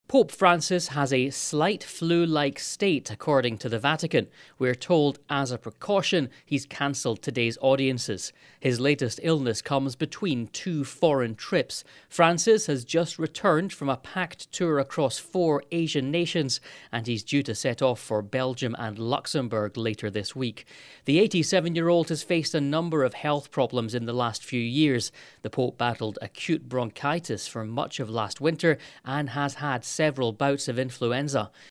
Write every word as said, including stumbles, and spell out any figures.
Pope Francis has a slight flu-like state, according to the Vatican. We're told, as a precaution, he's cancelled today's audiences. His latest illness comes between two foreign trips. Francis has just returned from a packed tour across four Asian nations, and he's due to set off for Belgium and Luxembourg later this week. The eighty-seven-year-old has faced a number of health problems in the last few years. The Pope battled acute bronchitis for much of last winter and has had several bouts of influenza.